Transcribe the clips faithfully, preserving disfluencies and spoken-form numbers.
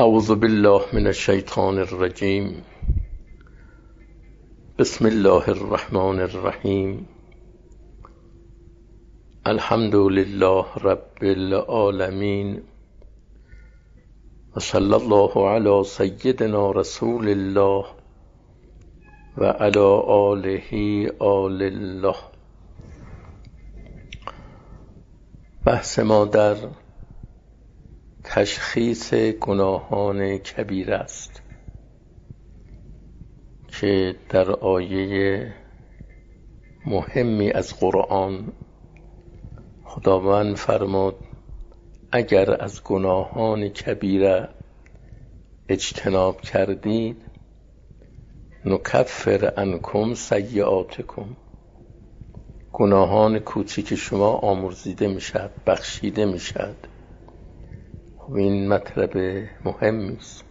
اعوذ بالله من الشیطان الرجیم. بسم الله الرحمن الرحیم. الحمد لله رب العالمین و صلی الله علی سیدنا رسول الله و علی آله آل الله. بحث ما در تشخیص گناهان کبیره است که در آیه مهمی از قرآن خداوند فرمود اگر از گناهان کبیره اجتناب کردید نکفر عنکم سیئاتکم، گناهان کوچک شما آمرزیده میشد، بخشیده میشد. خب این مطلب مهمی است.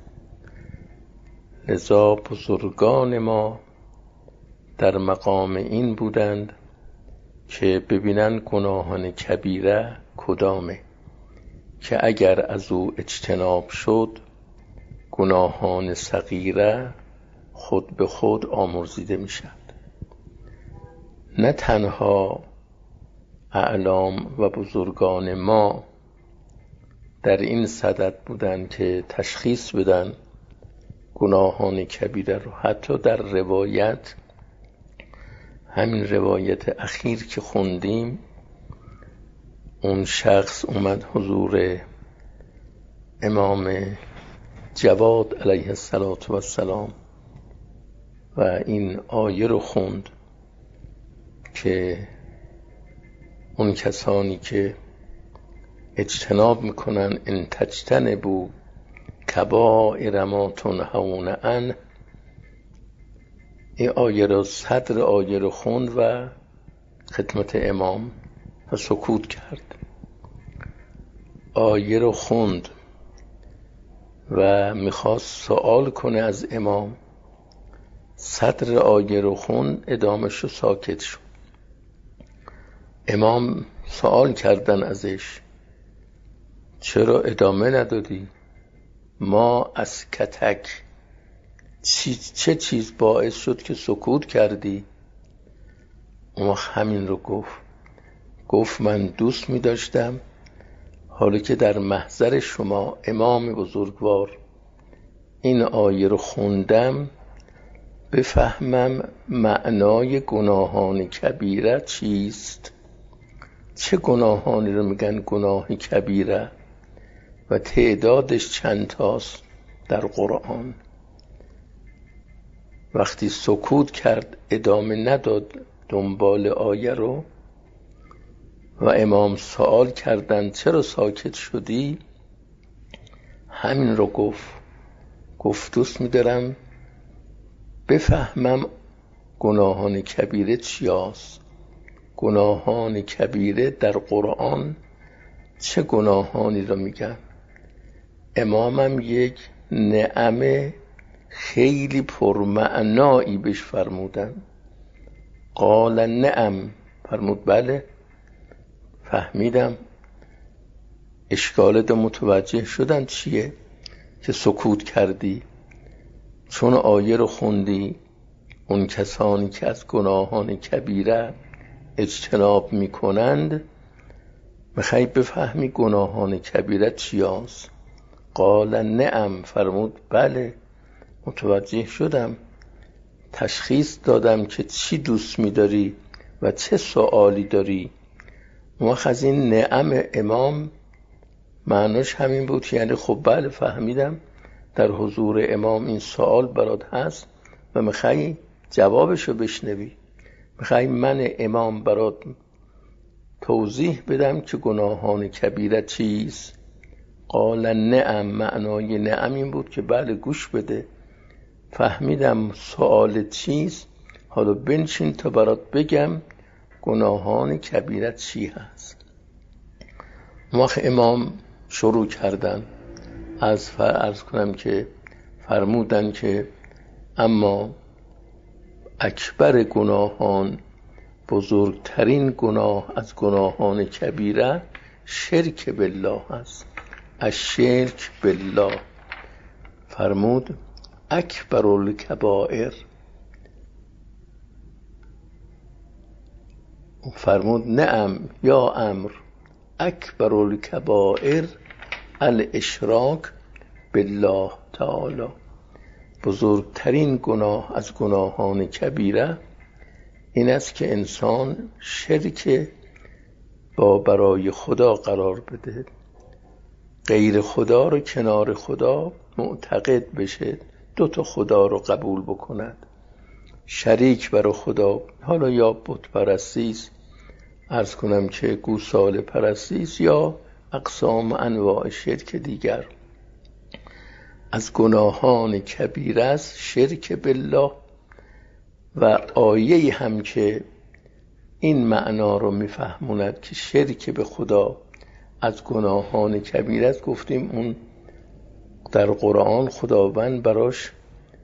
لذا بزرگان ما در مقام این بودند که ببینن گناهان کبیره کدامه که اگر از او اجتناب شد گناهان صغیره خود به خود آمرزیده می شد. نه تنها اعلام و بزرگان ما در این صدد بودند که تشخیص بدن گناهان کبیره رو، حتی در روایت، همین روایت اخیر که خوندیم، اون شخص اومد حضور امام جواد علیه السلام و این آیه رو خوند که اون کسانی که اجتناب میکنن ان تجتنبوا کبائر ما تنهون عنه، این آیه رو، صدر آیه رو خوند و خدمت امام و سکوت کرد. آیه رو خوند و میخواست سوال کنه از امام، صدر آیه رو خوند، ادامش رو ساکت شد. امام سوال کردن ازش چرا ادامه ندادی؟ ما از کتک چه چیز باعث شد که سکوت کردی؟ اون همین رو گفت گفت من دوست می داشتم حالا که در محضر شما امام بزرگوار این آیه رو خوندم بفهمم معنای گناهان کبیره چیست، چه گناهانی رو میگن گناه کبیره و تعدادش چند تاست در قرآن. وقتی سکوت کرد، ادامه نداد دنبال آیه رو و امام سوال کردن چرا ساکت شدی؟ همین رو گفت گفت دوست می‌دارم بفهمم گناهان کبیره چیاست، گناهان کبیره در قرآن چه گناهانی رو میگن. امامم یک نعمه خیلی پرمعنایی بهش فرمودن. قال نعم، فرمود بله فهمیدم. اشکالت متوجه شدن چیه که سکوت کردی؟ چون آیه رو خوندی اون کسانی که از گناهان کبیره اجتناب میکنند میخوای بفهمی گناهان کبیره چیاست؟ قال نعم، فرمود بله متوجه شدم، تشخیص دادم که چی دوست می‌داری و چه سوالی داری. اون از این نعم امام معناش همین بود، یعنی خب بله فهمیدم در حضور امام این سوال برات هست و میخوای جوابشو بشنوی، میخوای من امام برات توضیح بدم که گناهان کبیره چیست. قال نعم، معنای نعم این بود که بله گوش بده، فهمیدم سوال چیست، حالا بنشین تا برات بگم گناهان کبیره چی هست. وقت امام شروع کردن از فرض کنم که فرمودن که اما اکبر گناهان، بزرگترین گناه از گناهان کبیره شرک بالله است. الشرک بالله، فرمود اکبر الکبائر، فرمود نعم یا امر اکبر الکبائر الاشراک بالله تعالی، بزرگترین گناه از گناهان کبیره این است که انسان شرک با برای خدا قرار بده، غیر خدا رو کنار خدا معتقد بشه، دو تا خدا رو قبول بکند، شریک برای خدا، حالا یا بت پرستی است، عرض کنم که گوساله پرستی است، یا اقسام انواع شرک دیگر. از گناهان کبیره است شرک بالله، و آیه هم که این معنا رو میفهموند که شرک به خدا از گناهان کبیره است، گفتیم اون در قرآن خداوند براش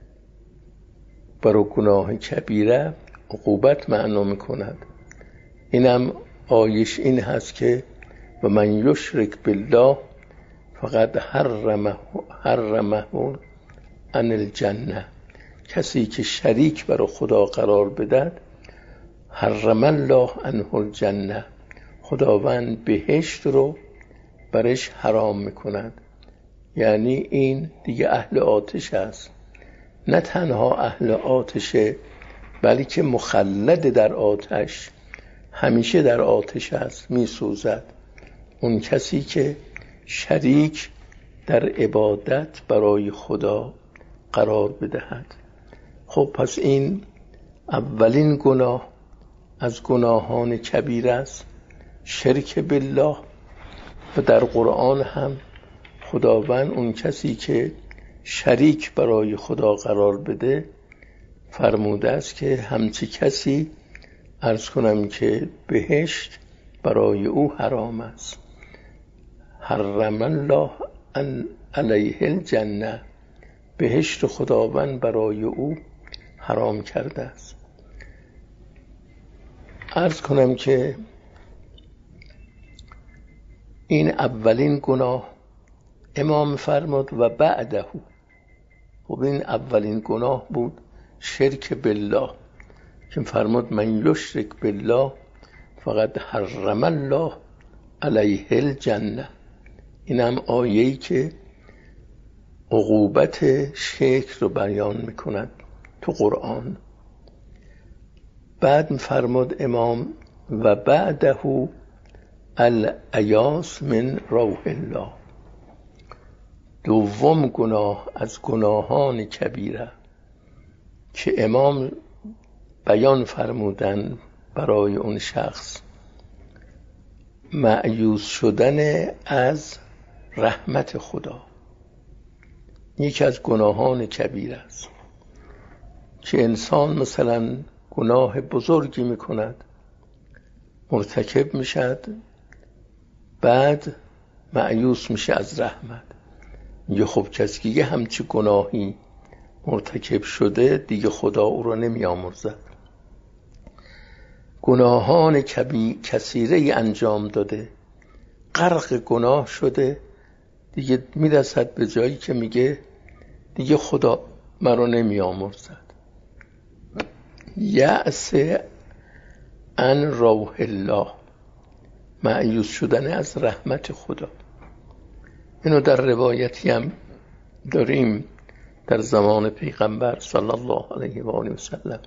برای گناه کبیره عقوبت معنا میکند. اینم آیش این هست که و من یشرک بالله فقط حرمه حرمه عن الجنه، کسی که شریک برای خدا قرار بدهد حرم الله عنه الجنه، خداوند بهشت رو برش حرام میکند. یعنی این دیگه اهل آتش است، نه تنها اهل آتشه بلکه مخلد در آتش، همیشه در آتش است، میسوزد اون کسی که شریک در عبادت برای خدا قرار بدهد. خب پس این اولین گناه از گناهان کبیره است، شرک بالله. و در قرآن هم خداوند اون کسی که شریک برای خدا قرار بده فرموده است که همچی کسی عرض کنم که بهشت برای او حرام است. حرم الله علیه الجنه، بهشت خداوند برای او حرام کرده است. عرض کنم که این اولین گناه. امام فرمود و بعده، خب این اولین گناه بود شرک بالله، که فرمود من یشرک بالله فقط حرم الله علیه الجنه. این هم آیه‌ای که عقوبت شرک رو بیان میکند تو قرآن. بعد فرمود امام و بعده الایاس من روح الله، دوم گناه از گناهان کبیره که امام بیان فرمودن برای اون شخص، مایوس شدن از رحمت خدا. یکی از گناهان کبیره است که انسان مثلا گناه بزرگی میکند، مرتکب میشد، بعد مایوس میشه از رحمت. میگه خب کسی که یه همچی گناهی مرتکب شده دیگه خدا او را نمیامرزد. گناهان کبی کثیره انجام داده، غرق گناه شده، دیگه میرسد به جایی که میگه دیگه خدا مرا نمیامرزد. یأس عن روح الله، مایوس شدن از رحمت خدا. اینو در روایتی هم داریم در زمان پیغمبر صلی الله علیه و آله و سلم.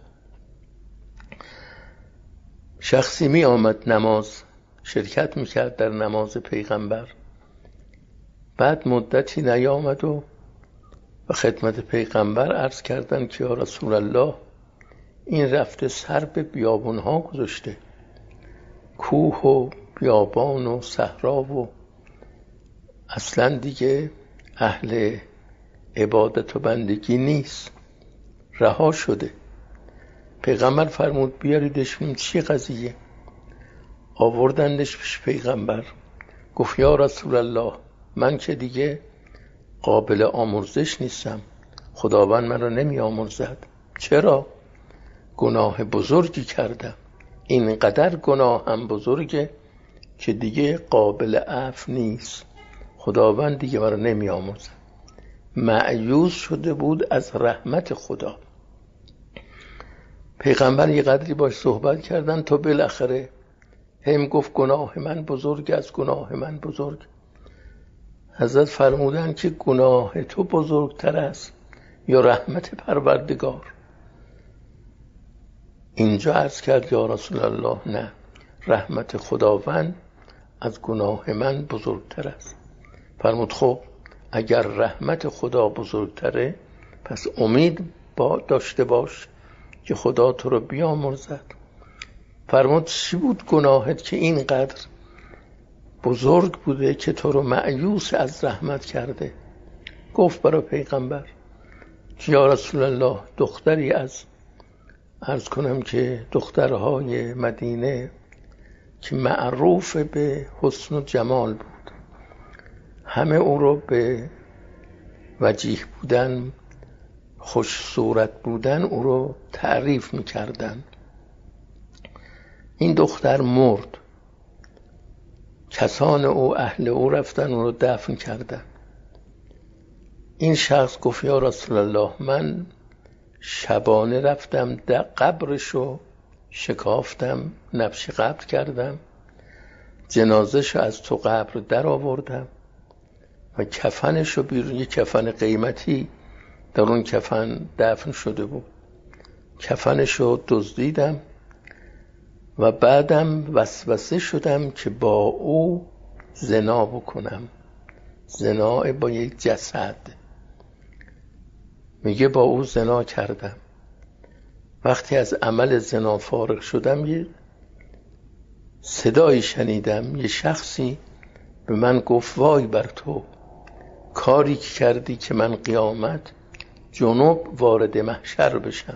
شخصی می آمد نماز شرکت میکرد در نماز پیغمبر، بعد مدتی نیامد و به خدمت پیغمبر عرض کردن که یا رسول الله این رفته سر به بیابونها گذاشته، کوه و بیابان و صحرا، و اصلا دیگه اهل عبادت و بندگی نیست، رها شده. پیغمبر فرمود بیاریدش. چی قضیه؟ آوردندش پیش پیغمبر. گفت یا رسول الله من که دیگه قابل آمرزش نیستم، خداوند من را نمی آمرزد. چرا؟ گناه بزرگی کردم، اینقدر گناه هم بزرگه که دیگه قابل عفو نیست، خداوند دیگه من را نمی آمرزد. مأیوس شده بود از رحمت خدا. پیغمبر یه قدری باش صحبت کردن تا بالاخره هم گفت گناه من بزرگ از گناه من بزرگ. حضرت فرمودن که گناه تو بزرگتر است یا رحمت پروردگار؟ اینجا عرض کرد یا رسول الله نه، رحمت خداوند از گناه من بزرگتر است. فرمود خب اگر رحمت خدا بزرگتره پس امید با داشته باش که خدا تو رو بیامرزد. فرمود چی بود گناهت که اینقدر بزرگ بوده که تو رو مأیوس از رحمت کرده؟ گفت برای پیغمبر که یا رسول الله دختری از عرض کنم که دخترهای مدینه که معروف به حسن و جمال بود، همه او رو به وجیه بودن، خوش صورت بودن او رو تعریف میکردن. این دختر مرد، کسان او اهل او رفتن او رو دفن کردن. این شخص گفت یا رسول الله من شبانه رفتم در قبرشو شکافتم، نبش قبر کردم، جنازهشو از تو قبر در آوردم و کفنشو بیرون، یه کفن قیمتی در اون کفن دفن شده بود، کفنشو دزدیدم و بعدم وسوسه شدم که با او زنا بکنم. زنا با یک جسد. میگه با او زنا کردم. وقتی از عمل زنا فارغ شدم یه صدایی شنیدم، یه شخصی به من گفت وای بر تو، کاری که کردی که من قیامت جنوب وارد محشر بشم،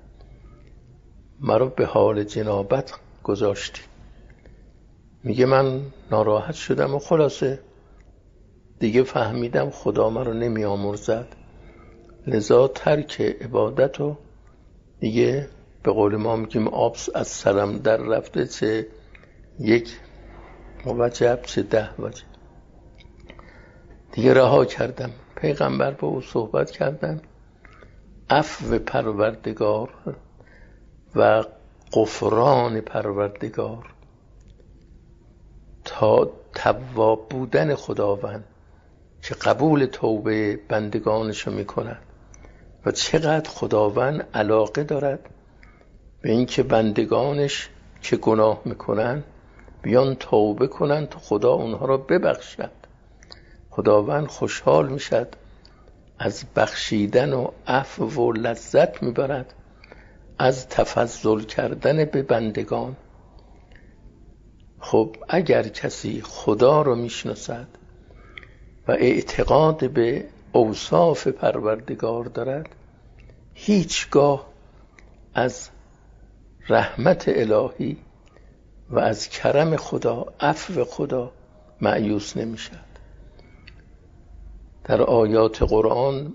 مرا به حال جنابت گذاشتی. میگه من ناراحت شدم و خلاصه دیگه فهمیدم خدا مرا نمی آمرزد، لذا ترک عبادتو دیگه به قول ما میگیم آبس از سرم در رفته، چه یک وجب چه ده وجب، دیگه رها کردم. پیغمبر با او صحبت کردن، عفو پروردگار و غفران پروردگار تا تواب بودن خداوند که قبول توبه بندگانشو میکند و چقدر خداوند علاقه دارد به اینکه بندگانش که گناه میکنن بیان توبه کنن تا خدا اونها را ببخشد. خداوند خوشحال میشد، از بخشیدن و عفو و لذت میبرد از تفضل کردن به بندگان. خب اگر کسی خدا رو میشناسد و اعتقاد به اوصاف پروردگار دارد، هیچگاه از رحمت الهی و از کرم خدا، عفو خدا مأیوس نمیشد. در آیات قرآن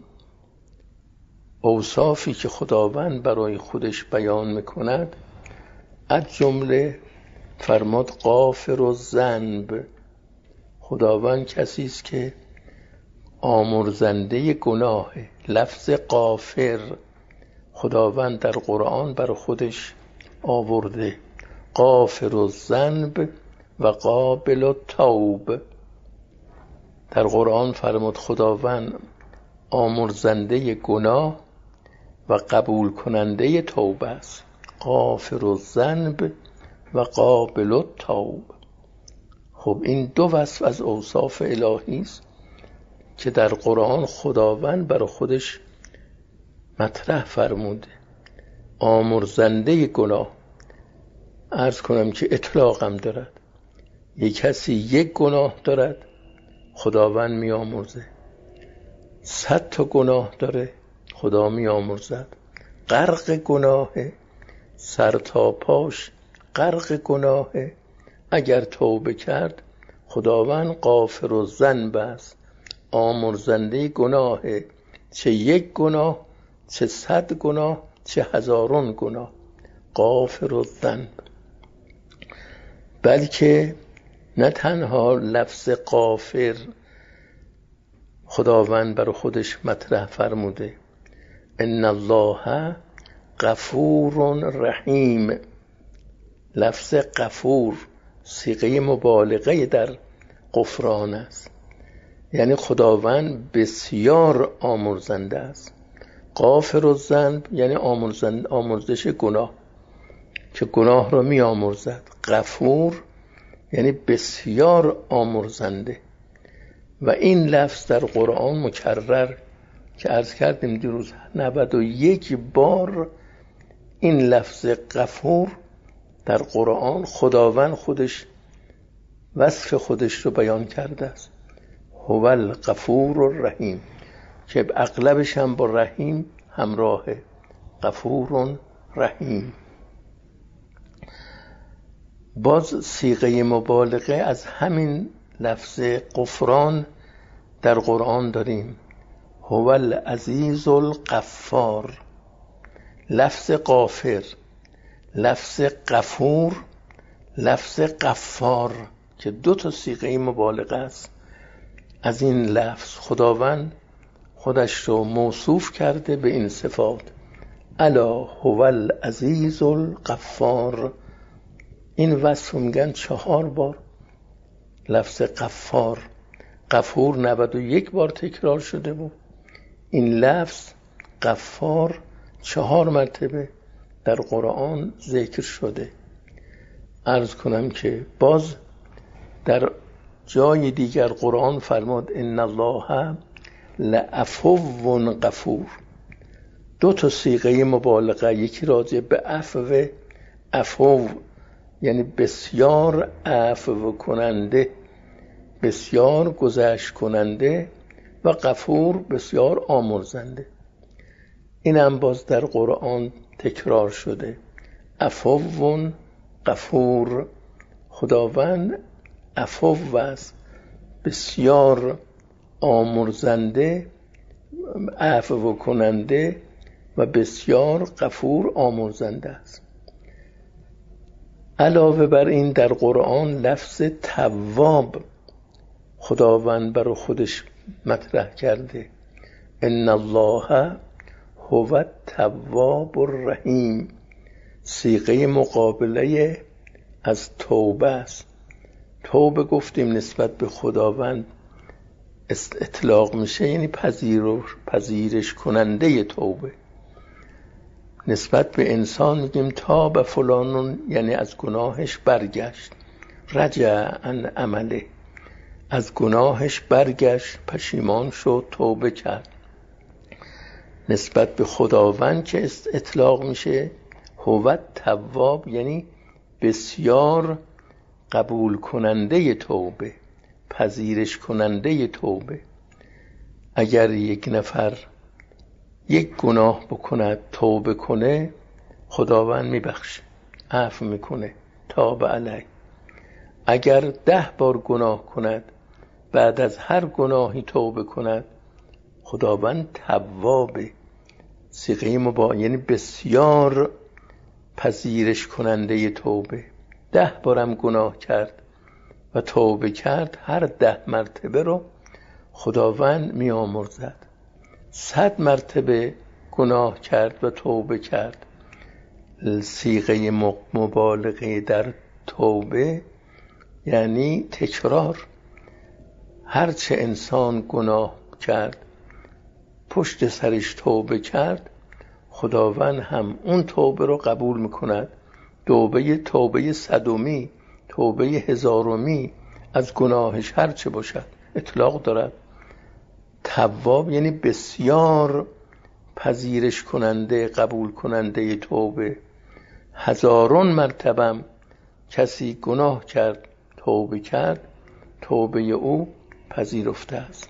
اوصافی که خداوند برای خودش بیان میکند، از جمله فرماد غافر الذنب، خداوند کسی است که آمرزنده گناه. لفظ غافر خداوند در قرآن برای خودش آورده، غافر الذنب و قابل التوب. در قرآن فرمود خداوند آمرزنده گناه و قبول کننده توبه است، غافر الذنب و قابل التوب. خب این دو وصف از اوصاف الهی است که در قرآن خداوند برای خودش مطرح فرموده. آمرزنده گناه، عرض کنم که اطلاقم دارد، یک کسی یک گناه دارد خداوند می آمرزه، صد تا گناه داره خدا می آمرزد، غرق گناهه، سر تا پاش غرق گناهه، اگر توبه کرد خداوند غافر الذنب است، آمرزنده گناهه، چه یک گناه چه صد گناه چه هزارون گناه، غافر الذنب. بلکه نه تنها لفظ غافر خداوند برای خودش مطرح فرموده ان الله غفور رحیم. لفظ غفور صیغه مبالغه در غفران است، یعنی خداوند بسیار آمرزنده است. غافر الذنب یعنی آمرزنده، آمرزش گناه که گناه را می آمرزد. غفور یعنی بسیار آمرزنده. و این لفظ در قرآن مکرر که عرض کردیم دیروز نود و یک بار این لفظ غفور در قرآن خداوند خودش وصف خودش رو بیان کرده است. هو الغفور الرحیم که اغلبش هم با رحیم همراهه. غفور رحیم. باز صیغه مبالغه از همین لفظ غفران در قرآن داریم. هو العزیز الغفار. لفظ غافر، لفظ غفور، لفظ غفار که دو تا صیغه مبالغه است. از این لفظ خداوند خودش رو موصوف کرده به این صفات. الا هو العزیز الغفار. این وصف میگن چهار بار لفظ غفار. غفور نود و یک بار تکرار شده بود. این لفظ غفار چهار مرتبه در قرآن ذکر شده. عرض کنم که باز در جای دیگر قرآن فرمود ان الله لعفو غفور. دو تا صیغه مبالغه، یکی راجع به عفو، عفو یعنی بسیار عفو کننده، بسیار گذشت کننده، و غفور بسیار آمرزنده. این هم باز در قرآن تکرار شده. عفو غفور. خداوند عفو است، بسیار آمرزنده، عفو کننده و بسیار غفور آمرزنده است. علاوه بر این در قرآن لفظ تواب خداوند برای خودش مطرح کرده. ان الله هو التواب الرحیم. صیغه مقابله از توبه است. توبه گفتیم نسبت به خداوند اطلاق میشه، یعنی پذیرش پذیرش کننده توبه. نسبت به انسان میگیم تاب فلانون، یعنی از گناهش برگشت. رجع عن عمله، از گناهش برگشت، پشیمان شد، توبه کرد. نسبت به خداوند که اطلاق میشه هو تواب، یعنی بسیار قبول کننده توبه، پذیرش کننده توبه. اگر یک نفر یک گناه بکند، توبه کنه، خداوند میبخشه، عفو میکنه، تاب علیه. اگر ده بار گناه کند، بعد از هر گناهی توبه کند، خداوند توابه. صیغه مبا یعنی بسیار پذیرش کننده توبه. ده بارم گناه کرد و توبه کرد، هر ده مرتبه رو خداوند می آمرزد. صد مرتبه گناه کرد و توبه کرد. صیغه مبالغه در توبه یعنی تکرار. هرچه انسان گناه کرد، پشت سرش توبه کرد، خداوند هم اون توبه رو قبول میکند. توبه توبه صدومی، توبه هزارمی از گناهش هرچه باشد اطلاق دارد. تواب یعنی بسیار پذیرش کننده، قبول کننده توبه. هزاران مرتبه کسی گناه کرد، توبه کرد، توبه او پذیرفته است.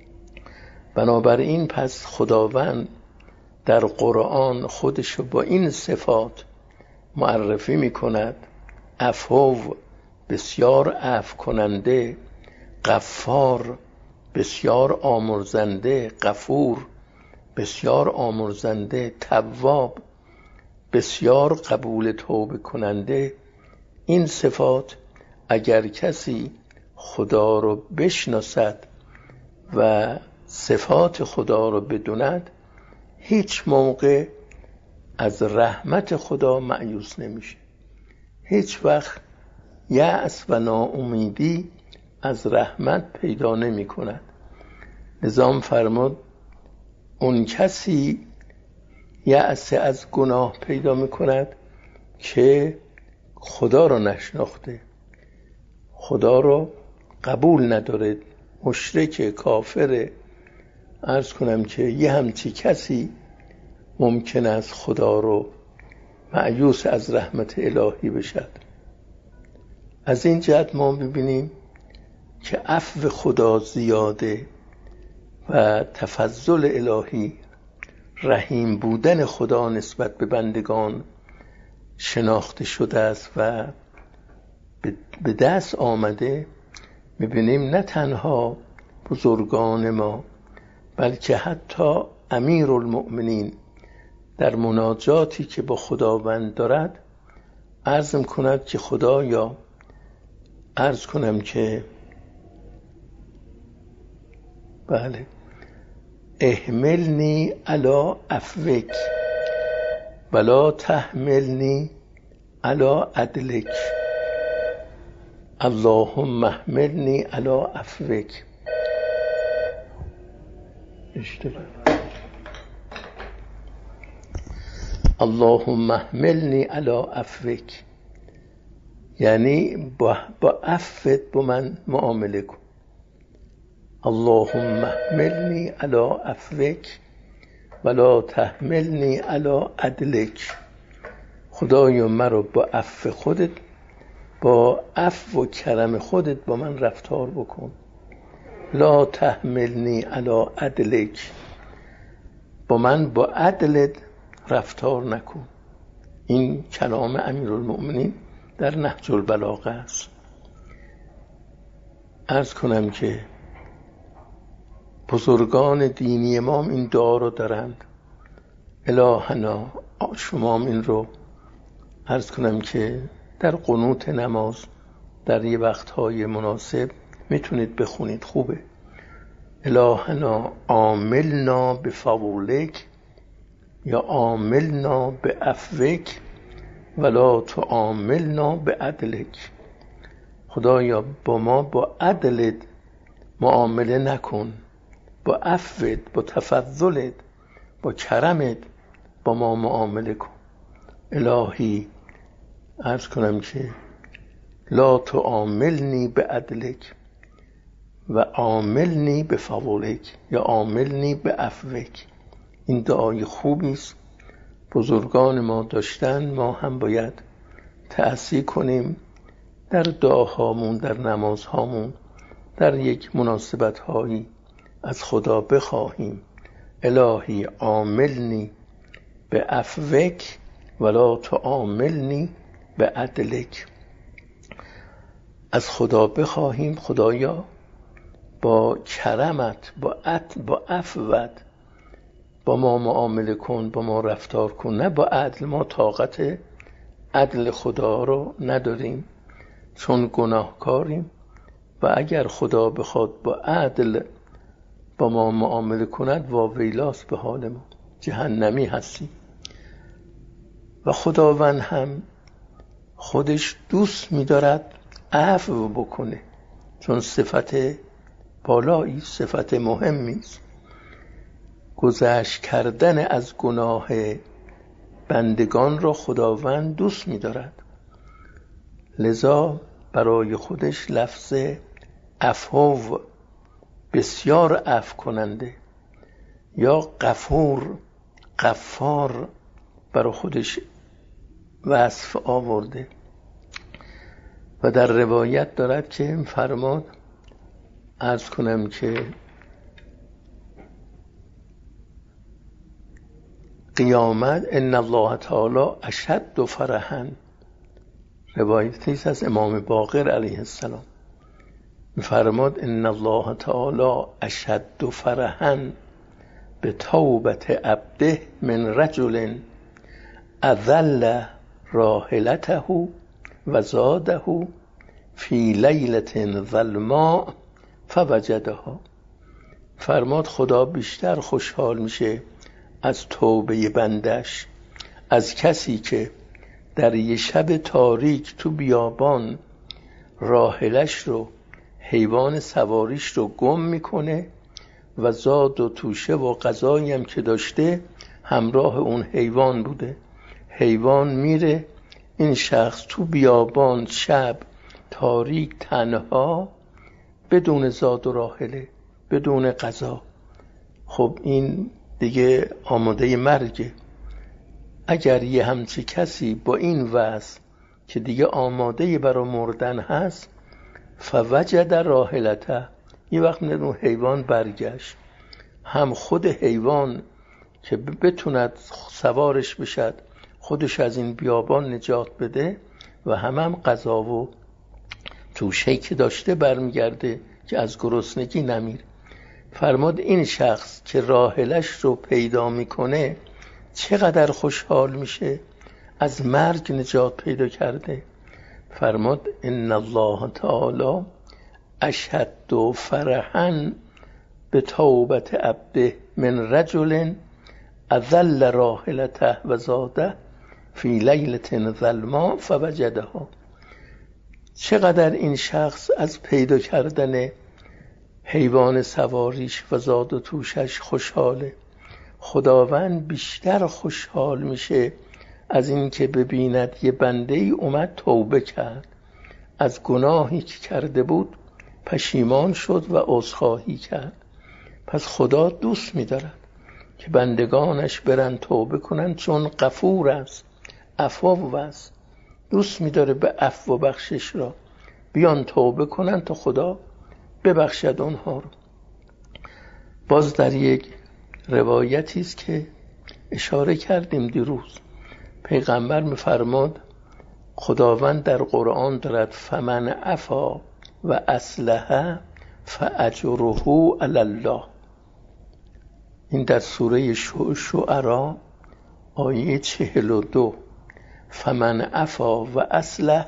بنابراین پس خداوند در قرآن خودش با این صفات معرفی می کند. عفو، بسیار عفو کننده. غفار، بسیار آمرزنده. غفور، بسیار آمرزنده. تواب، بسیار قبول توبه کننده. این صفات اگر کسی خدا رو بشناسد و صفات خدا رو بدوند هیچ موقع از رحمت خدا مایوس نمیشه، هیچ وقت یأس و ناامیدی از رحمت پیدا نمی کند. نظام فرمود اون کسی یأس از گناه پیدا می کند که خدا رو نشناخته، خدا رو قبول نداره، مشرک، کافره. عرض کنم که یه همچی کسی ممکن است خدا رو مایوس از رحمت الهی بشد. از این جهت ما ببینیم که عفو خدا زیاده و تفضل الهی، رحیم بودن خدا نسبت به بندگان شناخته شده است و به دست آمده. می‌بینیم نه تنها بزرگان ما بلکه حتی امیرالمؤمنین در مناجاتی که با خداوند دارد عرض کند که خدایا، عرض کنم که بله احملنی علی عفوک ولا تحملنی علی عدلک، اللهم احملنی علی عفوک. اشتباه اللهم احملنی علی عفوک، یعنی با, با عفوت با من معامله کن. اللهم احملنی علی عفوک ولا تحملنی علی عدلک، خدایا مرا با عفو خودت، با عفو و کرم خودت با من رفتار بکن. لا تحملنی علی عدلک، با من با عدلت رفتار نکن. این کلام امیرالمؤمنین در نهج البلاغه است. عرض کنم که بزرگان دینی ما این دعا رو دارند. الهنا، شما این رو عرض کنم که در قنوت نماز در یه وقتهای مناسب میتونید بخونید، خوبه. الهنا عاملنا بفضلک یا عاملنا بعفوک ولا تعاملنا بعدلک، خدایا با ما با عدلت معامله نکن، با عفوت، با تفضلت، با کرمت با ما معامله کن. الهی عرض کنم که لا تعاملنی بعدلک و عاملنی بفضلک یا عاملنی بعفوک. این دعای خوبی است، بزرگان ما داشتن، ما هم باید تأسیس کنیم در دعاهامون، در نمازهامون، در یک مناسبت هایی از خدا بخواهیم الهی عاملنی بعفوک ولا تعاملنی بعدلک. از خدا بخواهیم خدایا با کرمت، با عت با عفوت با ما معامله کن، با ما رفتار کن، نه با عدل. ما طاقت عدل خدا رو نداریم چون گناهکاریم و اگر خدا بخواد با عدل با ما معامله کند واویلاست به حال ما، جهنمی هستیم. و خداوند هم خودش دوست می‌دارد عفو بکنه، چون صفت بالایی، صفت مهمی است. گذشت کردن از گناه بندگان را خداوند دوست می‌دارد، لذا برای خودش لفظ عفو، بسیار عفو کننده، یا غفور، غفار برای خودش وصف آورده. و در روایت دارد که فرمود، عرض کنم که قیامت ان الله تعالی اشد فرحا، روایتی است از امام باقر علیه السلام، فرمود ان الله تعالی اشد فرحا به توبت عبده من رجل اذل راحلته و زاده فی لیلة ظلماء فوجدها فرماد خدا بیشتر خوشحال میشه از توبه بندش، از کسی که در یه شب تاریک تو بیابان راحلش رو، حیوان سواریش رو گم میکنه و زاد و توشه و غذایی هم که داشته همراه اون حیوان بوده. حیوان میره، این شخص تو بیابان شب تاریک تنها بدون زاد و راحله، بدون غذا. خب این دیگه آماده مرگه. اگر یه همچی کسی با این وضع که دیگه آماده برای مردن هست، فوجد راحلته، یه وقت میاد اون حیوان برگشت، هم خود حیوان که بتوند سوارش بشد، خودش از این بیابان نجات بده، و هم هم غذا و توشه‌ای که داشته برمیگرده که از گرسنگی نمیره. فرماد این شخص که راحلش رو پیدا میکنه چقدر خوشحال میشه، از مرگ نجات پیدا کرده. فرماد ان الله تعالی اشد فرحا به توبت عبده من رجل اذل راحلته و زاده فی لیلة ظلماء فوجدها. چقدر این شخص از پیدا کردن حیوان سواریش و زاد و توشش خوشحاله. خداوند بیشتر خوشحال میشه از این که ببیند یه بنده ای اومد توبه کرد، از گناهی که کرده بود پشیمان شد و عذرخواهی کرد. پس خدا دوست می‌دارد که بندگانش برن توبه کنن، چون غفور است، عفو است، دوست می‌داره به عفو و بخشش را بیان توبه کنن تا خدا ببخشد اونها رو. باز در یک روایتی است که اشاره کردیم دیروز، پیغمبر می‌فرماد خداوند در قرآن دارد فمن عفا و اصلح فاجره علی الله. این در سوره شعراء آیه چهل و دو، فمن عفا و اصلح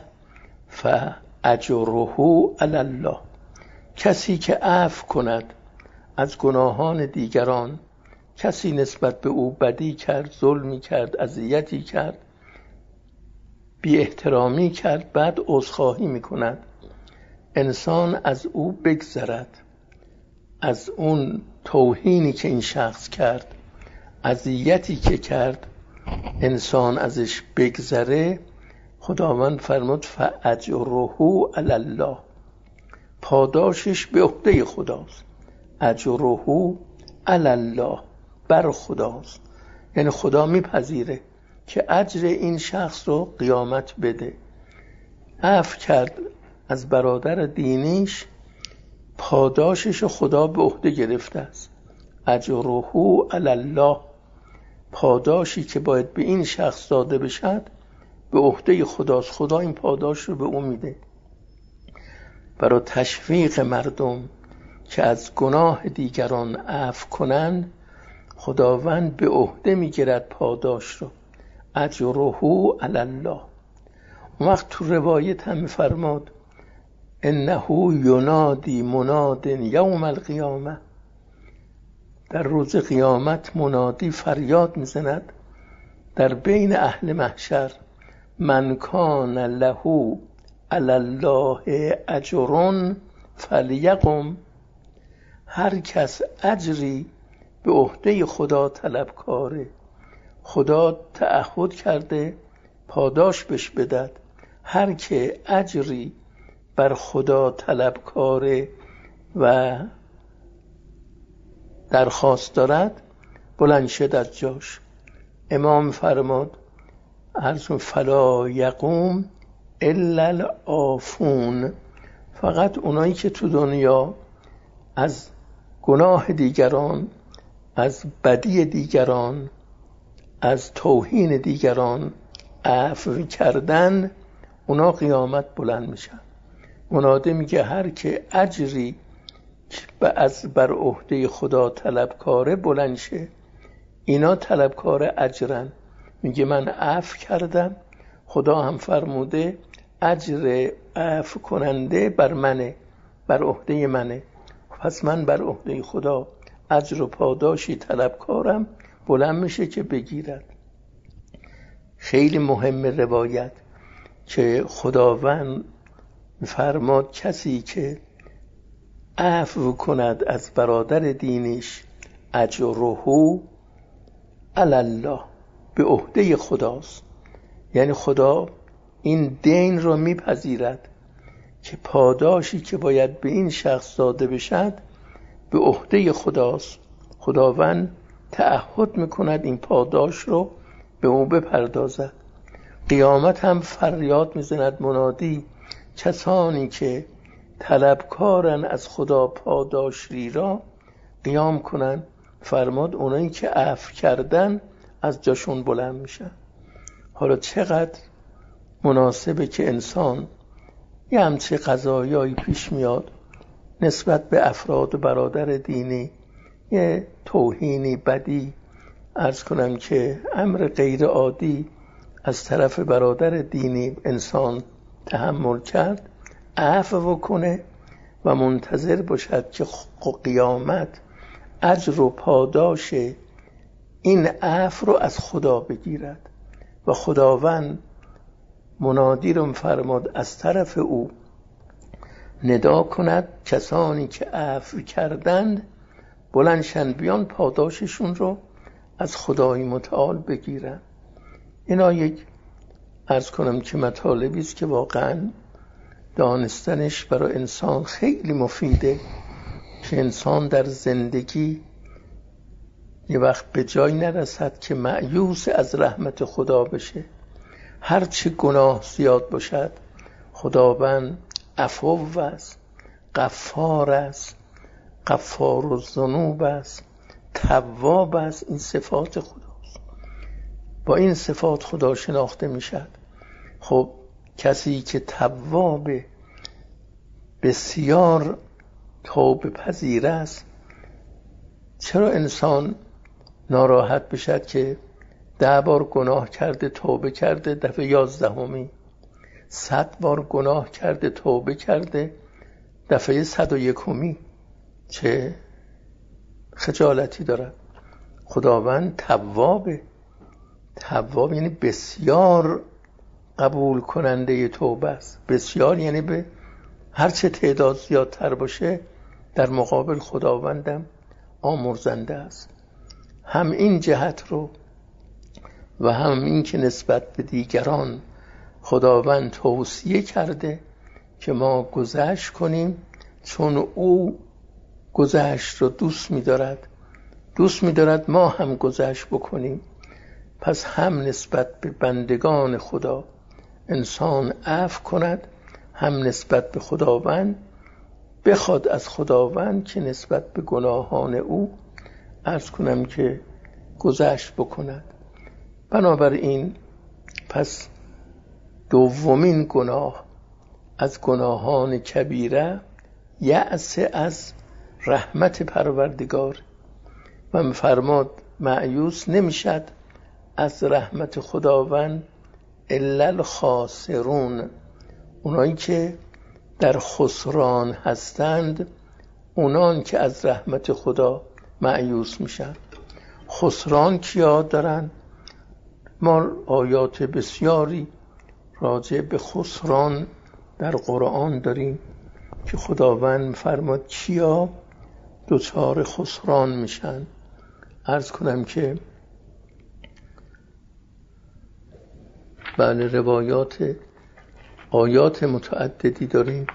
فاجره علی الله. کسی که عفو کند از گناهان دیگران، کسی نسبت به او بدی کرد، ظلمی کرد، اذیتی کرد، بی احترامی کرد، بعد عذرخواهی میکند، انسان از او بگذرد، از اون توهینی که این شخص کرد، اذیتی که کرد، انسان ازش بگذره، خداوند فرمود فاجره علی الله، پاداشش به عهده خداست. اجره علی الله، بر خداست. یعنی خدا میپذیره که اجر این شخص رو قیامت بده. عفو کرد از برادر دینیش، پاداشش خدا به عهده گرفته است. اجره علی الله، پاداشی که باید به این شخص داده بشد به عهده خداست. خدا این پاداش رو به او میده. برای تشویق مردم که از گناه دیگران عفو کنند، خداوند به عهده میگیرد پاداش رو. اجره علی الله. اون وقت تو روایت هم فرماد انه ینادی مناد یوم القیامه، در روز قیامت منادی فریاد میزند در بین اهل محشر، من کان له علی الله اجر فلیقم. هر کس اجری به عهده خدا طلبکاره، خدا تعهد کرده پاداش بش بدد. هر که اجری بر خدا طلبکاره و درخواست دارد، بلند شد از جاش. امام فرماد ارزون فلا یقوم الا العافون، فقط اونایی که تو دنیا از گناه دیگران، از بدی دیگران، از توهین دیگران عفو کردن، اونا قیامت بلند میشن. منادی میگه هر که اجری از بر عهده خدا طلبکاره بلند شه، اینا طلبکار اجرن. میگه من عفو کردم، خدا هم فرموده اجر عفو کننده بر منه، بر عهده منه، پس من بر عهده خدا اجر و پاداشی طلبکارم بلند میشه که بگیرد. خیلی مهم روایت که خداوند فرماد کسی که عفو کند از برادر دینش اجره علی الله، به عهده خداست. یعنی خدا این دین رو میپذیرد که پاداشی که باید به این شخص داده بشد به عهده خداست. خداوند تعهد میکند این پاداش رو به او بپردازد. قیامت هم فریاد میزند منادی کسانی که طلبکارن از خدا پاداشی را قیام کنن. فرماد اونایی که عفو کردن از جاشون بلند میشن. حالا چقدر مناسبه که انسان یه همچه قضایایی پیش میاد نسبت به افراد و برادر دینی، یه توهینی بدی عرض کنم که امر غیر عادی از طرف برادر دینی انسان تحمل کرد، عفو کنه و منتظر باشد که قیامت اجر و پاداش این عفو رو از خدا بگیرد. و خداوند منادی رو فرماد از طرف او ندا کند کسانی که عفو کردند بلندشن بیان پاداششون رو از خدای متعال بگیرن. اینا یک عرض کنم که مطالبی است که واقعا دانستنش برای انسان خیلی مفیده که انسان در زندگی یه وقت به جای نرسد که مایوس از رحمت خدا بشه. هرچه گناه زیاد باشد خداوند عفو است، غفار است، غفار الذنوب است، تواب است. این صفات خداست، با این صفات خدا شناخته میشد. خب کسی که تواب بسیار توبه پذیر است، چرا انسان ناراحت بشد که ده بار گناه کرده توبه کرده دفعه یازدهمی، صد بار گناه کرده توبه کرده دفعه صد و یکمی؟ چه خجالتی دارد. خداوند توابه. تواب یعنی بسیار قبول کننده توبه است. بسیار یعنی به هرچه تعداد زیادتر باشه در مقابل خداوندم آمرزنده است. هم این جهت رو و هم این که نسبت به دیگران خداوند توصیه کرده که ما گذشت کنیم، چون او گذشت رو دوست می‌دارد. دوست می‌دارد ما هم گذشت بکنیم. پس هم نسبت به بندگان خدا انسان عفو کند، هم نسبت به خداوند بخواد از خداوند که نسبت به گناهان او عرض کنم که گذشت بکند. بنابراین پس دومین گناه از گناهان کبیره یأس از رحمت پروردگار. و فرماد مایوس نمیشد از رحمت خداوند الا الخاسرون، اونایی که در خسران هستند، اونان که از رحمت خدا مایوس میشن. خسران کیا دارن؟ ما آیات بسیاری راجع به خسران در قرآن داریم که خداوند فرماد کیا دچار خسران میشن. عرض کنم که بله روایات آیات متعددی داریم.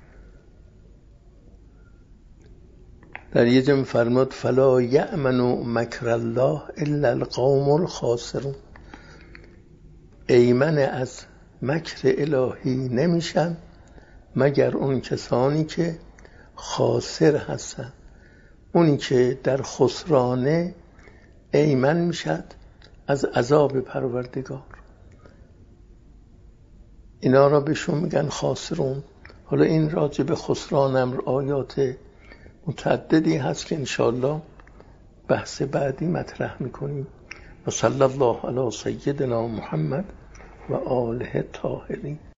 در یه جمع فرماد فلا یأمن مکر الله الا القوم الخاسرون، ایمن از مکر الهی نمیشن مگر اون کسانی که خاسر هستن. اونی که در خسرانه ایمن میشد از عذاب پروردگار. اینا را بهشون میگن خاسرون. حالا این راجع به خسرانم آیات متعددی هست که انشاءالله بحث بعدی مطرح میکنیم. و صلی الله علی سیدنا محمد و آله الطاهرین.